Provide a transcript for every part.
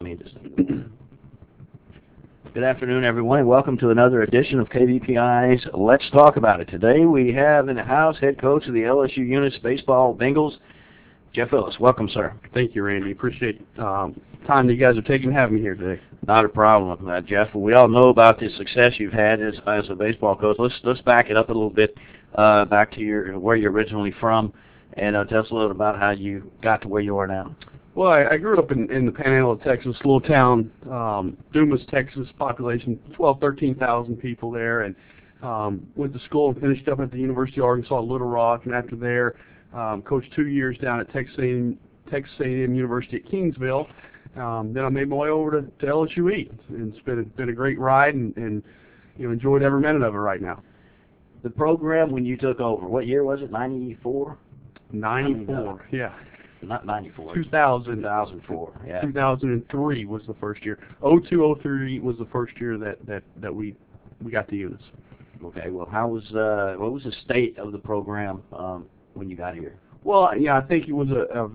need this thing. Good afternoon, everyone, and welcome to another edition of KVPI's Let's Talk About It. Today we have in the house head coach of the LSU Eunice Baseball Bengals, Jeff Ellis. Welcome, sir. Thank you, Randy. Appreciate time that you guys are taking to have me here today. Not a problem, Jeff. We all know about the success you've had as a baseball coach. Let's back it up a little bit, back to where you're originally from, and tell us a little about how you got to where you are now. Well, I grew up in the Panhandle of Texas, little town, Dumas, Texas, population 13,000 people there, and went to school and finished up at the University of Arkansas Little Rock, and after there, coached 2 years down at Texas A&M University at Kingsville. Then I made my way over to LSUE, and it's been a great ride, and enjoyed every minute of it right now. The program when you took over, what year was it? 94? 94, yeah. Not 94. 2004. Yeah. 2003 was the first year. 02-03 was the first year that we got to Eunice. Okay. Well, what was the state of the program when you got here? Well, yeah, I think it was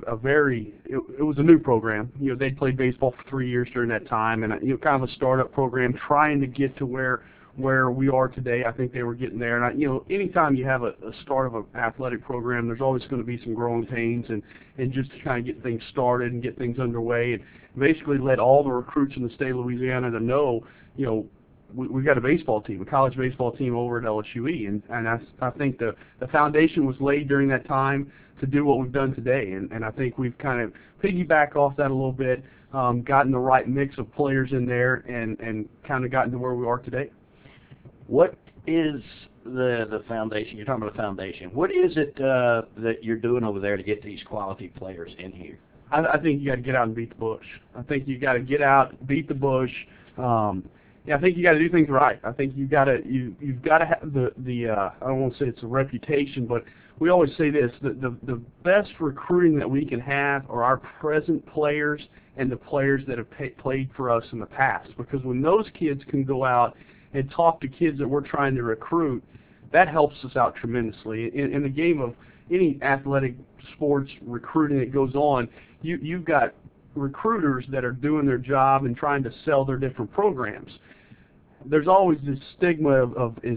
it was a new program. They played baseball for 3 years during that time, and kind of a startup program trying to get to where we are today. I think they were getting there. And anytime you have a start of an athletic program, there's always going to be some growing pains, and just to kind of get things started and get things underway, and basically let all the recruits in the state of Louisiana to know, we've got a baseball team, a college baseball team over at LSUE, and I think the foundation was laid during that time to do what we've done today, and I think we've kind of piggybacked off that a little bit, gotten the right mix of players in there, and kind of gotten to where we are today. What is the foundation? You're talking about the foundation. What is it that you're doing over there to get these quality players in here? I think you got to get out and beat the bush. I think you got to get out, beat the bush. I think you got to do things right. I think you've got to have the I don't want to say it's a reputation, but we always say this: the best recruiting that we can have are our present players and the players that have played for us in the past. Because when those kids can go out and talk to kids that we're trying to recruit, that helps us out tremendously. In the game of any athletic sports recruiting that goes on, you've got recruiters that are doing their job and trying to sell their different programs. There's always this stigma of is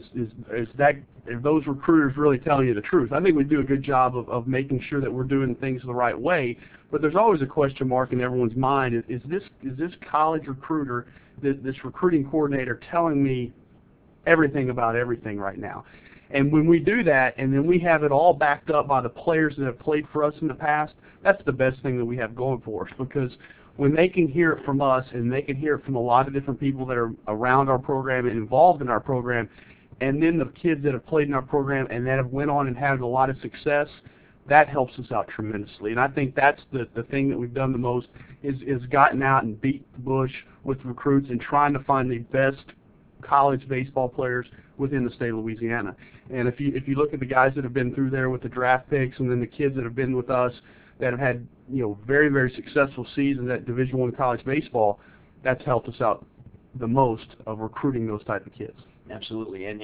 those recruiters really telling you the truth? I think we do a good job of making sure that we're doing things the right way, but there's always a question mark in everyone's mind. Is this college recruiter, this recruiting coordinator, telling me everything about everything right now? And when we do that, and then we have it all backed up by the players that have played for us in the past, that's the best thing that we have going for us. Because when they can hear it from us, and they can hear it from a lot of different people that are around our program and involved in our program, and then the kids that have played in our program and that have went on and had a lot of success, that helps us out tremendously. And I think that's the thing that we've done the most is gotten out and beat the bush with recruits and trying to find the best college baseball players within the state of Louisiana. And if you look at the guys that have been through there with the draft picks, and then the kids that have been with us that have had very, very successful seasons at Division I college baseball, that's helped us out the most of recruiting those type of kids. Absolutely. And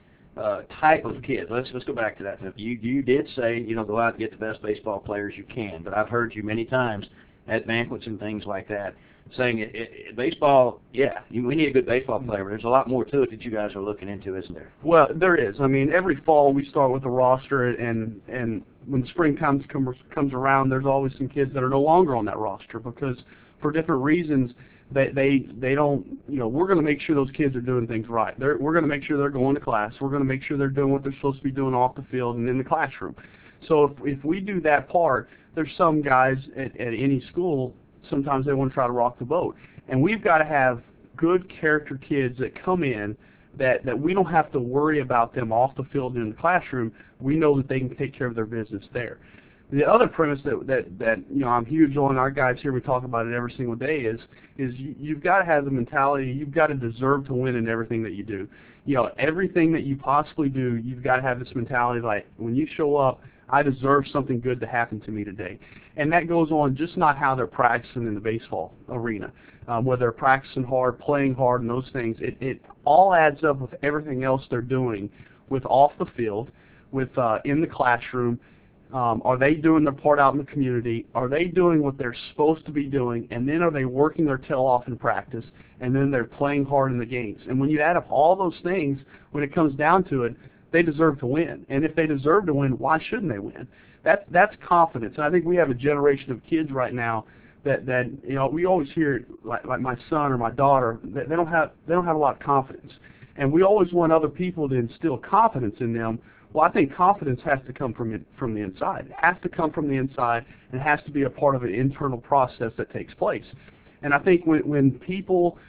type of kids. Let's go back to that. You did say go out and get the best baseball players you can, but I've heard you many times at banquets and things like that saying baseball, we need a good baseball player, but there's a lot more to it that you guys are looking into, isn't there? Well, there is. I mean, every fall we start with a roster, and when spring comes around, there's always some kids that are no longer on that roster because for different reasons they don't, we're going to make sure those kids are doing things right. We're going to make sure they're going to class. We're going to make sure they're doing what they're supposed to be doing off the field and in the classroom. So if we do that part, there's some guys at any school, sometimes they want to try to rock the boat. And we've got to have good character kids that come in that we don't have to worry about them off the field and in the classroom. We know that they can take care of their business there. The other premise that I'm huge on, our guys here, we talk about it every single day, is you've got to have the mentality, you've got to deserve to win in everything that you do. Everything that you possibly do, you've got to have this mentality like, when you show up, I deserve something good to happen to me today. And that goes on just not how they're practicing in the baseball arena, whether they're practicing hard, playing hard, and those things. It all adds up with everything else they're doing with off the field, with in the classroom, Are they doing their part out in the community? Are they doing what they're supposed to be doing? And then are they working their tail off in practice? And then they're playing hard in the games. And when you add up all those things, when it comes down to it, they deserve to win. And if they deserve to win, why shouldn't they win? That's confidence. And I think we have a generation of kids right now that you know, we always hear like my son or my daughter, they don't have a lot of confidence. And we always want other people to instill confidence in them. Well, I think confidence has to come from the inside. It has to come from the inside, and it has to be a part of an internal process that takes place. And I think when people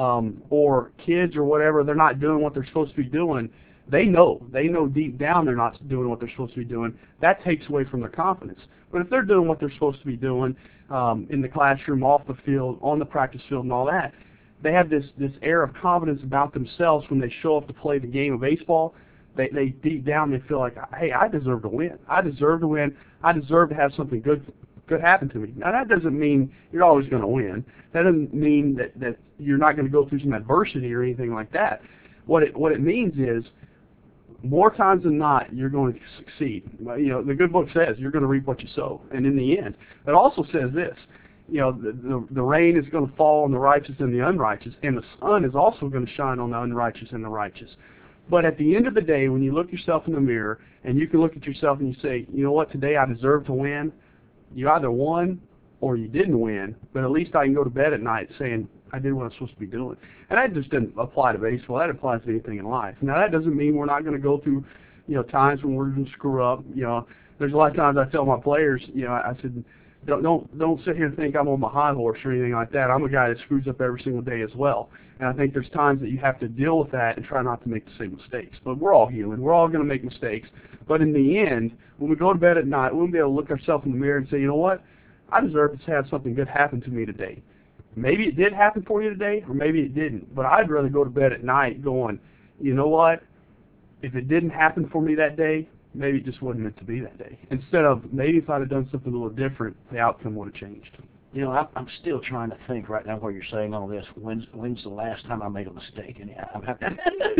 or kids or whatever, they're not doing what they're supposed to be doing, they know deep down they're not doing what they're supposed to be doing. That takes away from their confidence. But if they're doing what they're supposed to be doing in the classroom, off the field, on the practice field, and all that, they have this air of confidence about themselves when they show up to play the game of baseball. They deep down they feel like, hey, I deserve to win. I deserve to win. I deserve to have something good happen to me. Now that doesn't mean you're always going to win. That doesn't mean that you're not going to go through some adversity or anything like that. What it means is, more times than not, you're going to succeed. You know, the good book says you're going to reap what you sow. And in the end, it also says this, you know, the rain is going to fall on the righteous and the unrighteous, and the sun is also going to shine on the unrighteous and the righteous. But at the end of the day, when you look yourself in the mirror, and you can look at yourself and you say, you know what, today I deserve to win, you either won or you didn't win, but at least I can go to bed at night saying, I did what I'm supposed to be doing. And that just didn't apply to baseball. That applies to anything in life. Now, that doesn't mean we're not going to go through, you know, times when we're going to screw up. You know, there's a lot of times I tell my players, you know, I said, don't sit here and think I'm on my high horse or anything like that. I'm a guy that screws up every single day as well. And I think there's times that you have to deal with that and try not to make the same mistakes. But we're all human. We're all going to make mistakes. But in the end, when we go to bed at night, we'll be able to look ourselves in the mirror and say, you know what, I deserve to have something good happen to me today. Maybe it did happen for you today, or maybe it didn't. But I'd rather go to bed at night going, you know what, if it didn't happen for me that day, maybe it just wasn't meant to be that day. Instead of, maybe if I'd have done something a little different, the outcome would have changed. You know, I'm still trying to think right now where you're saying all this. When's the last time I made a mistake? And yeah, I'm having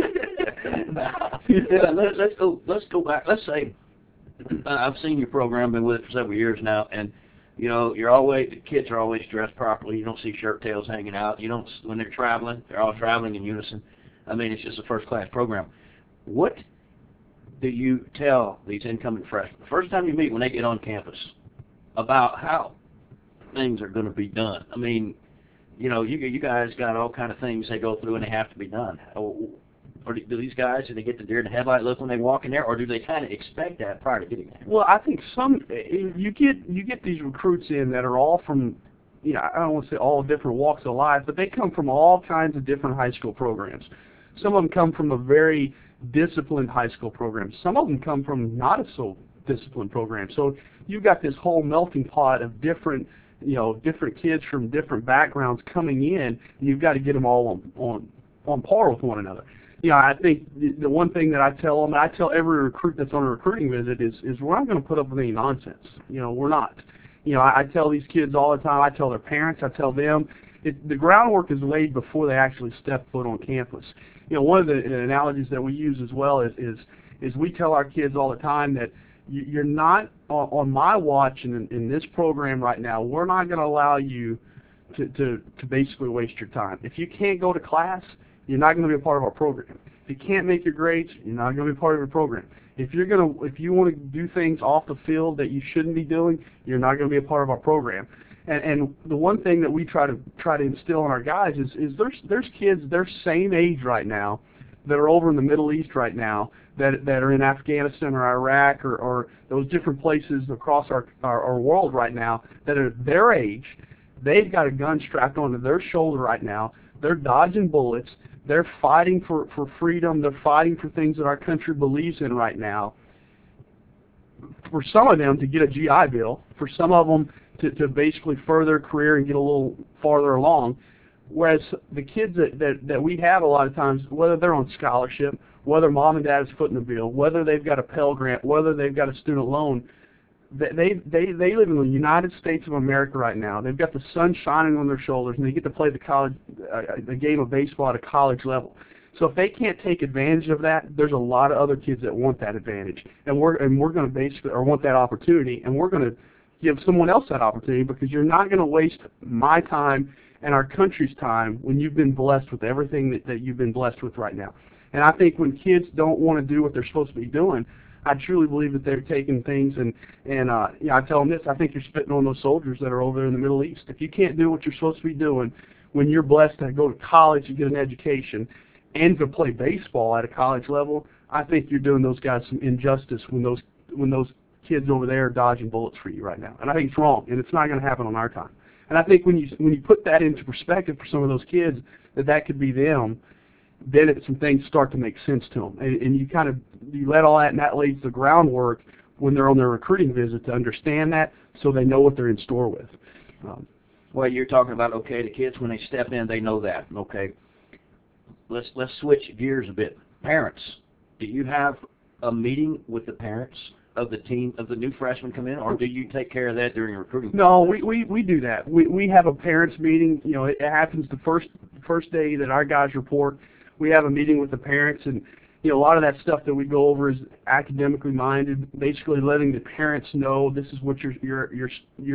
let's go back. Let's say I've seen your program, been with it for several years now, and you know, the kids are always dressed properly. You don't see shirt tails hanging out. You don't, when they're traveling, they're all traveling in unison. I mean, it's just a first-class program. What do you tell these incoming freshmen, the first time you meet when they get on campus, about how things are going to be done? I mean, you know, you guys got all kind of things they go through and they have to be done. Or do these guys, do they get the deer in the headlight look when they walk in there, or do they kind of expect that prior to getting there? Well, I think you get these recruits in that are all from, you know, I don't want to say all different walks of life, but they come from all kinds of different high school programs. Some of them come from a very disciplined high school program. Some of them come from not a so disciplined program. So you've got this whole melting pot of different, you know, different kids from different backgrounds coming in, and you've got to get them all on par with one another. You know, I think the one thing that I tell them, and I tell every recruit that's on a recruiting visit, is we're not going to put up with any nonsense. You know, we're not. You know, I tell these kids all the time, I tell their parents, I tell them, the groundwork is laid before they actually step foot on campus. You know, one of the analogies that we use as well is we tell our kids all the time that you're not, on my watch in this program right now, we're not going to allow you to basically waste your time. If you can't go to class, you're not going to be a part of our program. If you can't make your grades, you're not going to be a part of your program. If you want to do things off the field that you shouldn't be doing, you're not going to be a part of our program. And the one thing that we try to instill in our guys is there's kids their same age right now that are over in the Middle East right now that are in Afghanistan or Iraq or those different places across our world right now that are their age. They've got a gun strapped onto their shoulder right now. They're dodging bullets. They're fighting for freedom. They're fighting for things that our country believes in right now. For some of them to get a GI Bill, for some of them to basically further their career and get a little farther along, whereas the kids that we have a lot of times, whether they're on scholarship, whether mom and dad is footing the bill, whether they've got a Pell Grant, whether they've got a student loan, they live in the United States of America right now. They've got the sun shining on their shoulders, and they get to play the game of baseball at a college level. So if they can't take advantage of that, there's a lot of other kids that want that advantage, and we're going to basically, or want that opportunity, and we're going to give someone else that opportunity, because you're not going to waste my time and our country's time when you've been blessed with everything that you've been blessed with right now. And I think when kids don't want to do what they're supposed to be doing, I truly believe that they're taking things and I tell them this, I think you're spitting on those soldiers that are over there in the Middle East. If you can't do what you're supposed to be doing when you're blessed to go to college and get an education and to play baseball at a college level, I think you're doing those guys some injustice when those kids over there are dodging bullets for you right now. And I think it's wrong, and it's not going to happen on our time. And I think when you put that into perspective for some of those kids, that could be them, then some things start to make sense to them. And you let all that, and that lays the groundwork when they're on their recruiting visit to understand that, so they know what they're in store with. Well, you're talking about, okay, the kids, when they step in, they know that. Okay, let's switch gears a bit. Parents, do you have a meeting with the parents of the team, of the new freshmen come in, or do you take care of that during recruiting? No, we do that. We have a parents meeting. You know, it happens the first day that our guys report. We have a meeting with the parents, and you know, a lot of that stuff that we go over is academically minded, basically letting the parents know this is what your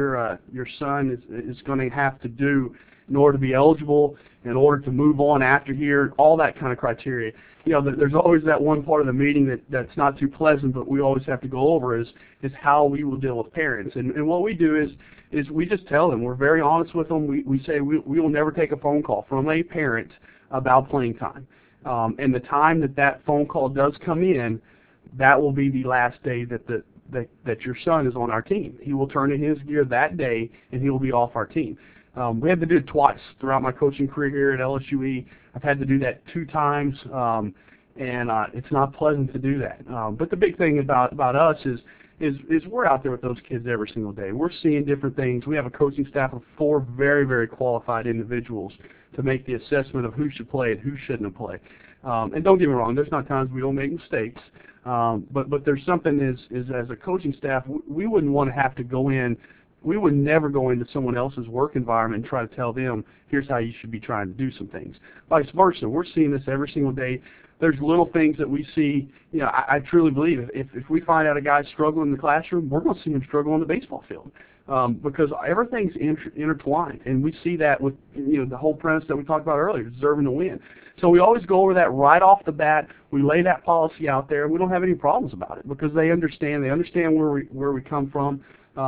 son is going to have to do in order to be eligible, in order to move on after here, all that kind of criteria. You know, there's always that one part of the meeting that's not too pleasant, but we always have to go over is how we will deal with parents. And what we do is we just tell them, we're very honest with them. We say we will never take a phone call from a parent about playing time. And the time that phone call does come in, that will be the last day that your son is on our team. He will turn in his gear that day, and he will be off our team. We had to do it twice throughout my coaching career here at LSUE. I've had to do that 2 times, and it's not pleasant to do that. But the big thing about us is we're out there with those kids every single day. We're seeing different things. We have a coaching staff of 4 very, very qualified individuals to make the assessment of who should play and who shouldn't play. And don't get me wrong, there's not times we don't make mistakes, but there's something as a coaching staff, we wouldn't want to have to go in. We would never go into someone else's work environment and try to tell them, here's how you should be trying to do some things. Vice versa, we're seeing this every single day. There's little things that we see. You know, I truly believe if we find out a guy's struggling in the classroom, we're going to see him struggle on the baseball field, because everything's intertwined, and we see that with the whole premise that we talked about earlier, deserving to win. So we always go over that right off the bat. We lay that policy out there, and we don't have any problems about it because they understand. They understand where we come from.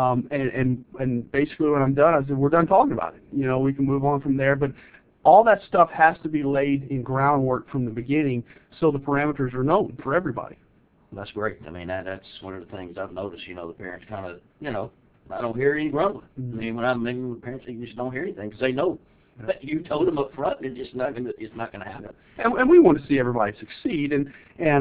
And basically when I'm done, I said, we're done talking about it. You know, we can move on from there. But all that stuff has to be laid in groundwork from the beginning so the parameters are known for everybody. That's great. I mean, that's one of the things I've noticed, the parents kind of, I don't hear any grumbling. I mean, when I'm meeting with parents, they just don't hear anything because they know. But you told them up front, it's not going to happen. And we want to see everybody succeed, and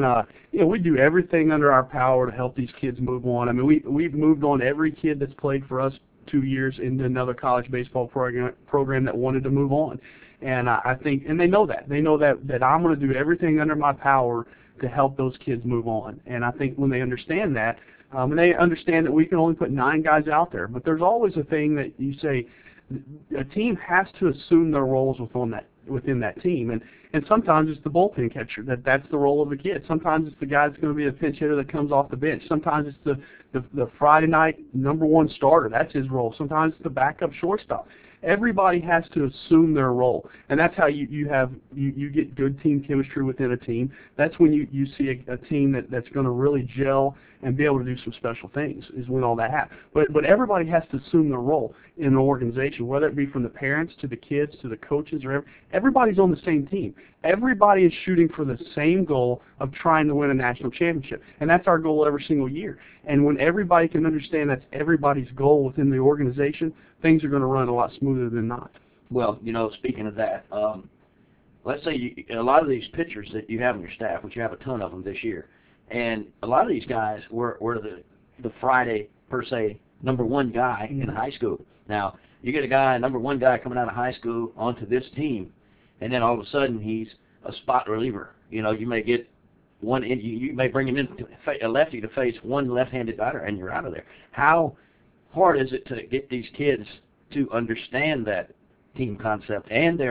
we do everything under our power to help these kids move on. I mean, we've moved on every kid that's played for us 2 years into another college baseball program that wanted to move on, and I think, and they know that I'm going to do everything under my power to help those kids move on. And I think when they understand that, and they understand that we can only put 9 guys out there, but there's always a thing that you say. A team has to assume their roles within that team, and sometimes it's the bullpen catcher that's the role of the kid. Sometimes it's the guy that's going to be the pinch hitter that comes off the bench. Sometimes it's the Friday night #1 starter. That's his role. Sometimes it's the backup shortstop. Everybody has to assume their role, and that's how you get good team chemistry within a team. That's when you see a team that's going to really gel and be able to do some special things, is when all that happens. But everybody has to assume their role in an organization, whether it be from the parents to the kids to the coaches, or everybody's on the same team. Everybody is shooting for the same goal of trying to win a national championship, and that's our goal every single year. And when everybody can understand that's everybody's goal within the organization, things are going to run a lot smoother than not. Well, speaking of that, let's say a lot of these pitchers that you have on your staff, which you have a ton of them this year, and a lot of these guys were the Friday, per se, #1 guy in high school. Now, you get a guy, #1 guy coming out of high school onto this team, and then all of a sudden he's a spot reliever. You may get one, you may bring him in, a lefty, to face one left-handed batter, and you're out of there. How hard is it to get these kids to understand that team concept and their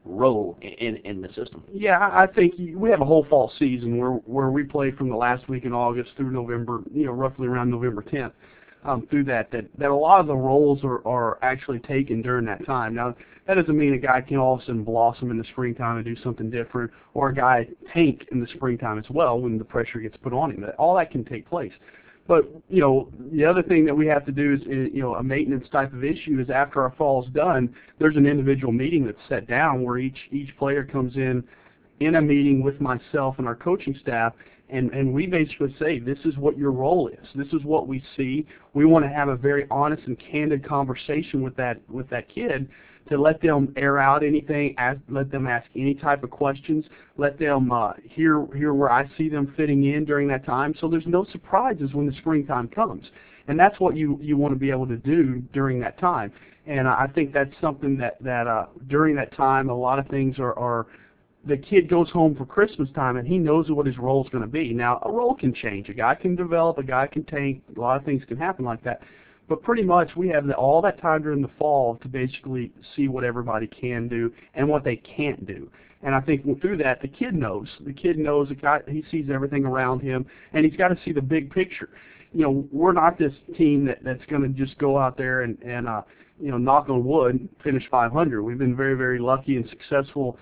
role in the system. Yeah, I think we have a whole fall season where we play from the last week in August through November, roughly around November 10th. Through that a lot of the roles are actually taken during that time. Now, that doesn't mean a guy can all of a sudden blossom in the springtime and do something different, or a guy tank in the springtime as well when the pressure gets put on him. All that can take place. But, the other thing that we have to do is, a maintenance type of issue is after our fall's done, there's an individual meeting that's set down where each player comes in a meeting with myself and our coaching staff, and we basically say, this is what your role is. This is what we see. We want to have a very honest and candid conversation with that kid to let them air out anything, let them ask any type of questions, let them hear where I see them fitting in during that time, so there's no surprises when the springtime comes. And that's what you want to be able to do during that time. And I think that's something that during that time, a lot of things are the kid goes home for Christmas time and he knows what his role is going to be. Now, a role can change. A guy can develop, a guy can tank, a lot of things can happen like that. But pretty much we have all that time during the fall to basically see what everybody can do and what they can't do. And I think through that, the kid knows. The kid knows, he sees everything around him, and he's got to see the big picture. We're not this team that's going to just go out there and knock on wood, finish 500. We've been very, very lucky and successful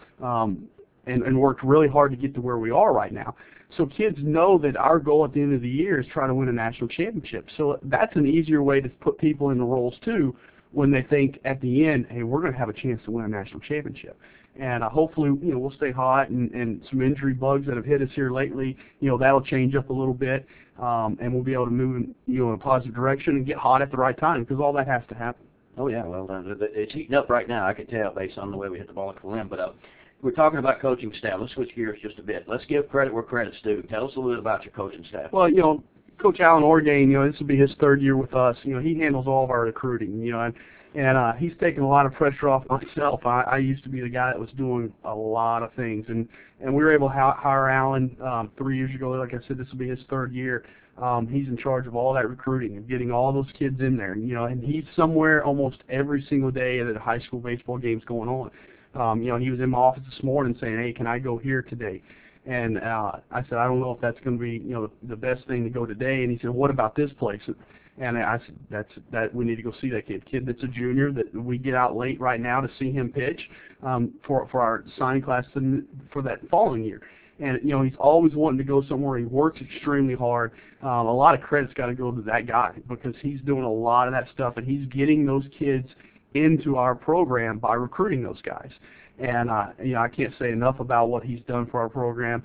and worked really hard to get to where we are right now. So kids know that our goal at the end of the year is try to win a national championship. So that's an easier way to put people in the roles too, when they think at the end, hey, we're going to have a chance to win a national championship. And hopefully, we'll stay hot, and some injury bugs that have hit us here lately, that'll change up a little bit, and we'll be able to move in a positive direction and get hot at the right time, because all that has to happen. Oh yeah, well, it's heating up right now. I can tell based on the way we hit the ball at the rim. But we're talking about coaching staff. Let's switch gears just a bit. Let's give credit where credit's due. Tell us a little bit about your coaching staff. Well, Coach Alan Orgain, this will be his third year with us. He handles all of our recruiting, and he's taken a lot of pressure off myself. I used to be the guy that was doing a lot of things, and we were able to hire Alan 3 years ago. Like I said, this will be his third year. He's in charge of all that recruiting and getting all those kids in there, and he's somewhere almost every single day that a high school baseball game's going on. He was in my office this morning saying, hey, can I go here today? And I said, I don't know if that's going to be, the best thing to go today. And he said, what about this place? And I said, that we need to go see that kid that's a junior, that we get out late right now to see him pitch for our signing class for that following year. And, he's always wanting to go somewhere. He works extremely hard. A lot of credit's got to go to that guy, because he's doing a lot of that stuff, and he's getting those kids into our program by recruiting those guys. And, I can't say enough about what he's done for our program.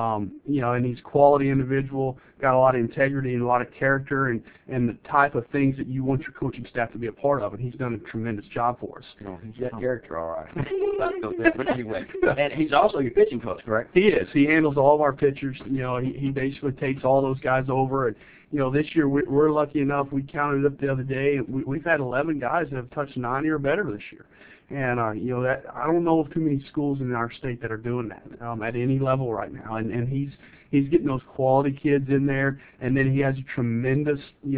And he's a quality individual, got a lot of integrity and a lot of character and the type of things that you want your coaching staff to be a part of, and he's done a tremendous job for us. He's got character, all right. But anyway, and he's also your pitching coach, correct? He is. He handles all of our pitchers. He basically takes all those guys over. And, this year we're lucky enough, we counted up the other day, and we've had 11 guys that have touched 90 or better this year. And, that I don't know of too many schools in our state that are doing that at any level right now. And he's getting those quality kids in there, and then he has a tremendous,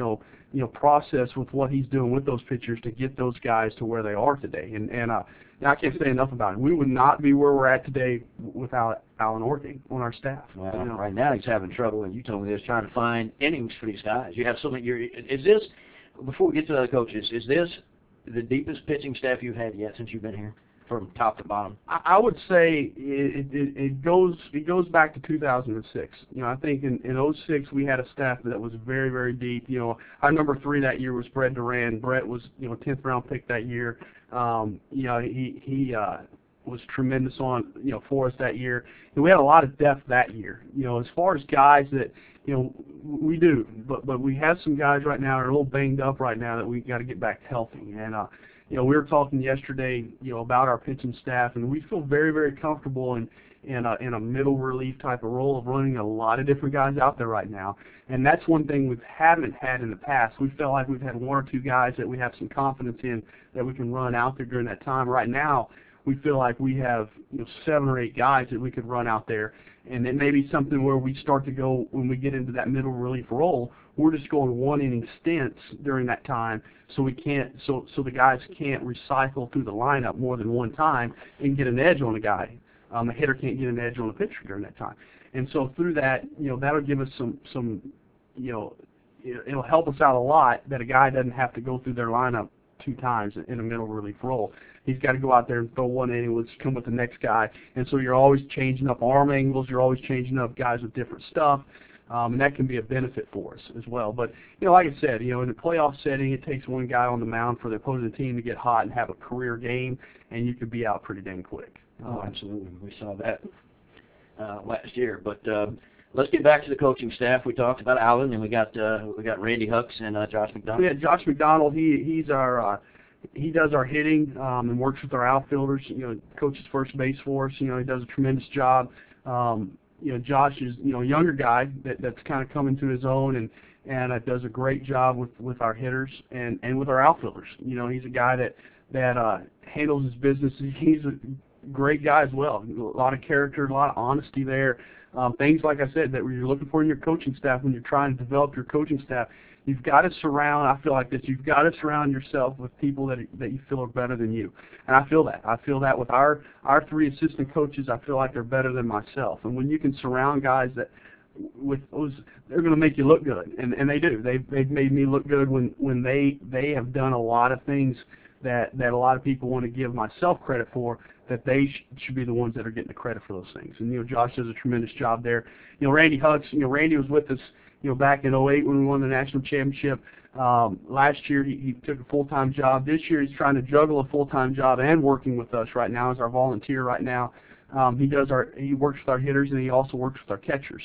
process with what he's doing with those pitchers to get those guys to where they are today. And I can't say enough about it. We would not be where we're at today without Alan Orgain on our staff. Well, right now he's having trouble, and you told me this, trying to find innings for these guys. You have so many. Is this, before we get to the other coaches, is this the deepest pitching staff you've had yet since you've been here, from top to bottom? I would say it goes back to 2006. I think in 2006 we had a staff that was very, very deep. Our number 3 that year was Brett Duran. Brett was 10th round pick that year. He was tremendous for us that year. And we had a lot of depth that year. As far as guys that we do, but we have some guys right now that are a little banged up right now that we got to get back healthy. And we were talking yesterday, about our pitching staff, and we feel very, very comfortable in a middle relief type of role of running a lot of different guys out there right now. And that's one thing we haven't had in the past. We felt like we've had 1 or 2 guys that we have some confidence in that we can run out there during that time. Right now, we feel like we have 7 or 8 guys that we could run out there, and it may be something where we start to go when we get into that middle relief role. We're just going 1 inning stints during that time, so we can't so the guys can't recycle through the lineup more than one time and get an edge on the guy. The hitter can't get an edge on the pitcher during that time, and so through that, that'll give us some it'll help us out a lot that a guy doesn't have to go through their lineup 2 times in a middle relief role. He's got to go out there and throw 1 inning, let's come with the next guy, and so you're always changing up arm angles, you're always changing up guys with different stuff, and that can be a benefit for us as well. But, like I said, in a playoff setting, it takes 1 guy on the mound for the opposing team to get hot and have a career game, and you could be out pretty dang quick. Oh, absolutely. We saw that last year. But let's get back to the coaching staff. We talked about Allen, and we got Randy Hucks and Josh McDonald. Yeah, Josh McDonald. He's our he does our hitting and works with our outfielders. Coaches first base for us. He does a tremendous job. Josh is a younger guy that's kind of coming to his own and does a great job with our hitters and with our outfielders. He's a guy that handles his business. He's a great guy as well. A lot of character, a lot of honesty there. Things, like I said, that you're looking for in your coaching staff when you're trying to develop your coaching staff. You've got to surround, I feel like this, you've got to surround yourself with people that you feel are better than you. And I feel that. I feel that with our 3 assistant coaches, I feel like they're better than myself. And when you can surround guys that with those, they're going to make you look good. And they do. They've made me look good when they have done a lot of things that a lot of people want to give myself credit for, that they should be the ones that are getting the credit for those things. And, Josh does a tremendous job there. Randy Hucks, Randy was with us, back in 2008 when we won the national championship. Last year he took a full-time job. This year he's trying to juggle a full-time job and working with us right now as our volunteer right now. He works with our hitters, and he also works with our catchers.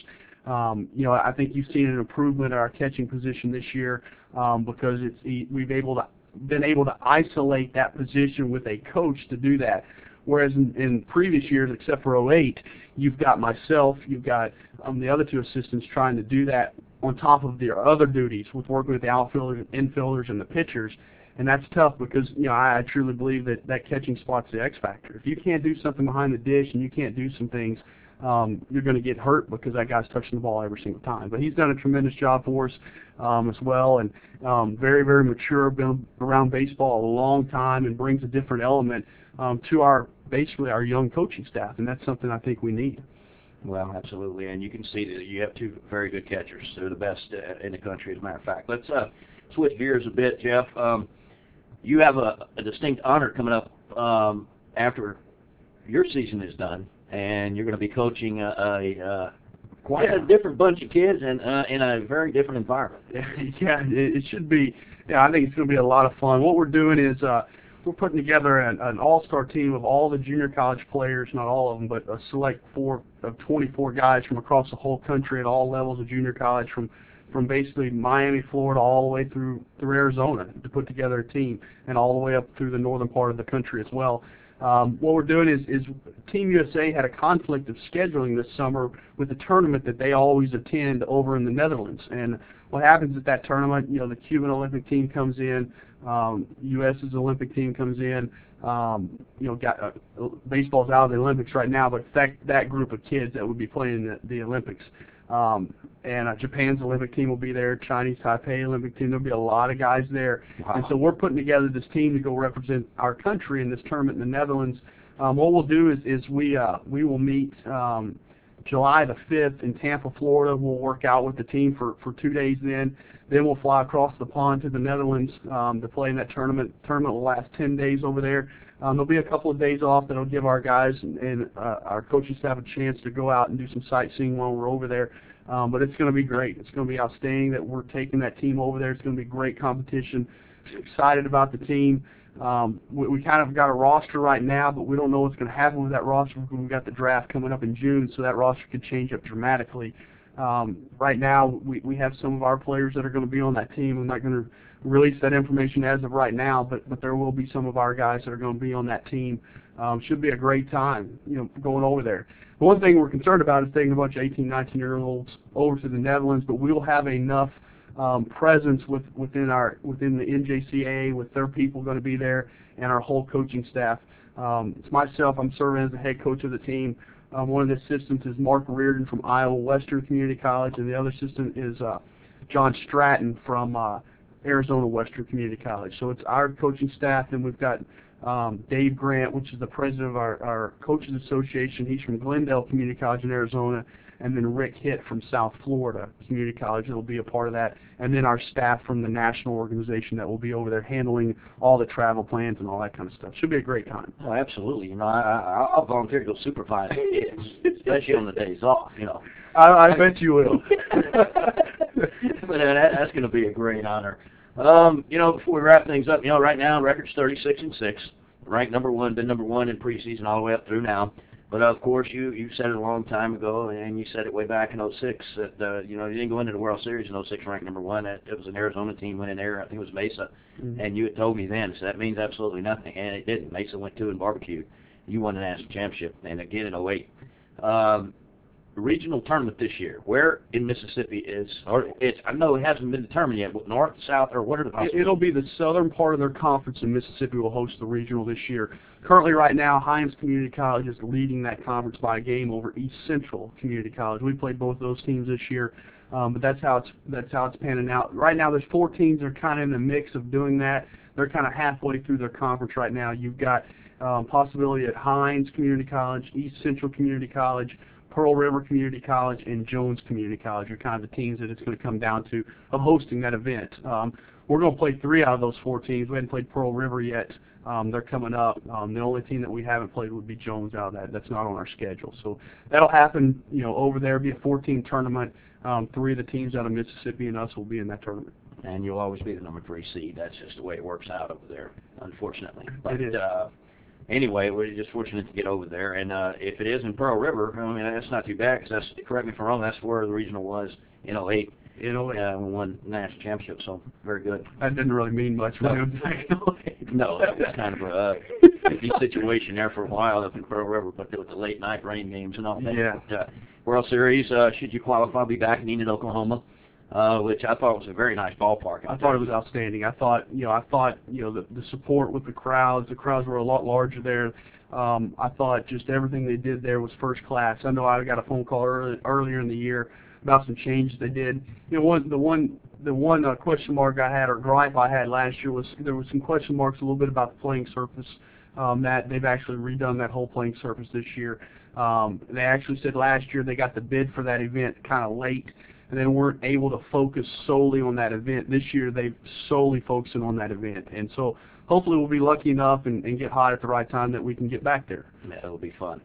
I think you've seen an improvement in our catching position this year because we've been able to isolate that position with a coach to do that. Whereas in previous years, except for 2008, you've got myself, you've got the other 2 assistants trying to do that on top of their other duties with working with the outfielders, infielders, and the pitchers. And that's tough because, I truly believe that catching spot's the X factor. If you can't do something behind the dish and you can't do some things, you're going to get hurt because that guy's touching the ball every single time. But he's done a tremendous job for us as well, and very, very mature, been around baseball a long time, and brings a different element to basically our young coaching staff, and that's something I think we need. Well, absolutely, and you can see that you have 2 very good catchers. They're the best in the country, as a matter of fact. Let's switch gears a bit, Jeff. You have a distinct honor coming up after your season is done, and you're going to be coaching quite a different bunch of kids and in a very different environment. Yeah, it should be. Yeah, I think it's going to be a lot of fun. What we're doing is we're putting together an all-star team of all the junior college players, not all of them, but a select 4 of 24 guys from across the whole country at all levels of junior college, from basically Miami, Florida, all the way through Arizona, to put together a team, and all the way up through the northern part of the country as well. What we're doing is Team USA had a conflict of scheduling this summer with a tournament that they always attend over in the Netherlands. And what happens at that tournament, the Cuban Olympic team comes in, U.S.'s Olympic team comes in, baseball's out of the Olympics right now, but that group of kids that would be playing the Olympics. And Japan's Olympic team will be there, Chinese Taipei Olympic team, there'll be a lot of guys there. Wow. And so we're putting together this team to go represent our country in this tournament in the Netherlands. What we'll do is we will meet July the 5th in Tampa, Florida. We'll work out with the team for 2 days then. Then we'll fly across the pond to the Netherlands to play in that tournament. The tournament will last 10 days over there. There'll be a couple of days off that'll give our guys and our coaching staff a chance to go out and do some sightseeing while we're over there. But it's going to be great. It's going to be outstanding that we're taking that team over there. It's going to be great competition. Excited about the team. We kind of got a roster right now, but we don't know what's going to happen with that roster because we've got the draft coming up in June, so that roster could change up dramatically. Right now, we have some of our players that are going to be on that team. I'm not going to release that information as of right now, but there will be some of our guys that are going to be on that team. Should be a great time, going over there. The one thing we're concerned about is taking a bunch of 18, 19-year-olds over to the Netherlands, but we will have enough presence within the NJCAA, with their people going to be there, and our whole coaching staff It's myself. I'm serving as the head coach of the team. One of the assistants is Mark Reardon from Iowa Western Community College, and the other assistant is John Stratton from Arizona Western Community College. So it's our coaching staff, and we've got Dave Grant, which is the president of our Coaches Association. He's from Glendale Community College in Arizona, and then Rick Hitt from South Florida Community College that will be a part of that, and then our staff from the national organization that will be over there handling all the travel plans and all that kind of stuff. Should be a great time. Oh, absolutely. You know, I'll volunteer to go supervise kids, especially on the days off, you know. I bet you will. But that's going to be a great honor. You know, before we wrap things up, you know, right now, record's 36-6, ranked number one, been number one in preseason all the way up through now. But, of course, you said it a long time ago, and you said it way back in 06, that, you know, you didn't go into the World Series in 06 ranked number one. It was an Arizona team went in there. I think it was Mesa. Mm-hmm. And you had told me then, so that means absolutely nothing. And it didn't. Mesa went 2 and barbecued. You won the national championship, and again in 08. Regional tournament this year. Where in Mississippi is, or it's, I know it hasn't been determined yet, but north, south, or what are the possibilities? It'll be the southern part of their conference, and Mississippi will host the regional this year. Currently, right now, Hines Community College is leading that conference by a game over East Central Community College. We played both those teams this year, but that's how it's panning out. Right now, there's 4 teams that are kind of in the mix of doing that. They're kind of halfway through their conference right now. You've got possibility at Hines Community College, East Central Community College, Pearl River Community College, and Jones Community College are kind of the teams that it's going to come down to of hosting that event. We're going to play 3 out of those 4 teams. We haven't played Pearl River yet. They're coming up. The only team that we haven't played would be Jones out of that. That's not on our schedule. So that'll happen, you know, over there. It'll be a 14 tournament. 3 of the teams out of Mississippi and us will be in that tournament. And you'll always be the number 3 seed. That's just the way it works out over there, unfortunately. But, it is. Anyway, we're just fortunate to get over there. And if it is in Pearl River, I mean, that's not too bad because that's, correct me if I'm wrong, that's where the regional was in 08. In 08. We won the national championship, so very good. That didn't really mean much when it was back in 08. No, that was kind of a tricky situation there for a while up in Pearl River, but with the late night rain games and all that. Yeah. But, World Series, should you qualify, I'll be back in Enid, Oklahoma. Which I thought was a very nice ballpark. I thought it was outstanding. I thought the support with the crowds were a lot larger there. I thought just everything they did there was first class. I know I got a phone call earlier in the year about some changes they did. You know, the one question mark I had or gripe I had last year was there was some question marks a little bit about the playing surface. That they've actually redone that whole playing surface this year. They actually said last year they got the bid for that event kind of late, and they weren't able to focus solely on that event. This year, they've solely focusing on that event. And so hopefully we'll be lucky enough and get hot at the right time that we can get back there. Yeah, it'll be fun.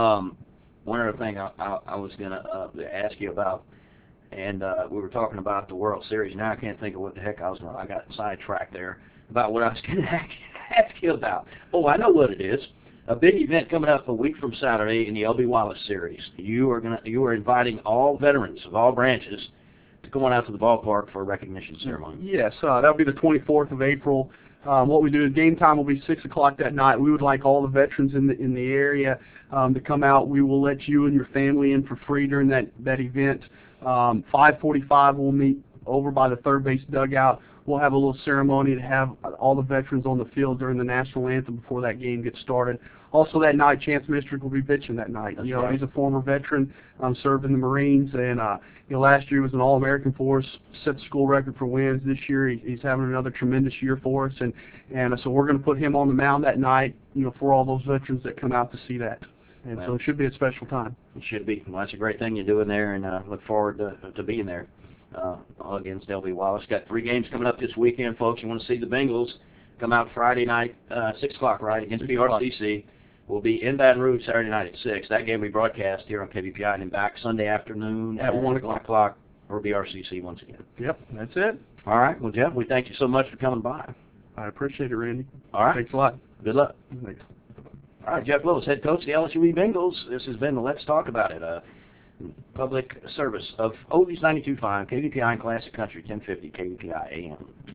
One other thing I was going to ask you about, and we were talking about the World Series. Now I can't think of what the heck I got sidetracked there about what I was going to ask you about. Oh, I know what it is. A big event coming up a week from Saturday in the L.B. Wallace series. You are inviting all veterans of all branches to go on out to the ballpark for a recognition ceremony. Yes, that'll be the 24th of April. What we do is game time will be 6 o'clock that night. We would like all the veterans in the area to come out. We will let you and your family in for free during that event. 5:45 we'll meet over by the third base dugout. We'll have a little ceremony to have all the veterans on the field during the national anthem before that game gets started. Also that night, Chance Mistrick will be pitching that night. That's you know, right. He's a former veteran, served in the Marines, and you know, last year he was an All-American for us, set the school record for wins. This year he's having another tremendous year for us, and so we're going to put him on the mound that night, you know, for all those veterans that come out to see that. And so it should be a special time. It should be. Well, that's a great thing you're doing there, and look forward to being there against L.B. Wallace. Got 3 games coming up this weekend, folks. You want to see the Bengals come out Friday night, 6 o'clock, right, against BRCC. We'll be in Baton Rouge Saturday night at 6. That game we broadcast here on KBPI, and then back Sunday afternoon at 1 o'clock for BRCC once again. Yep, that's it. All right. Well, Jeff, we thank you so much for coming by. I appreciate it, Randy. All right. Thanks a lot. Good luck. Thanks. All right, Jeff Lewis, head coach of the LSU Bengals. This has been the Let's Talk About It, public service of Oldies 92.5, KBPI and Classic Country, 1050 KBPI AM.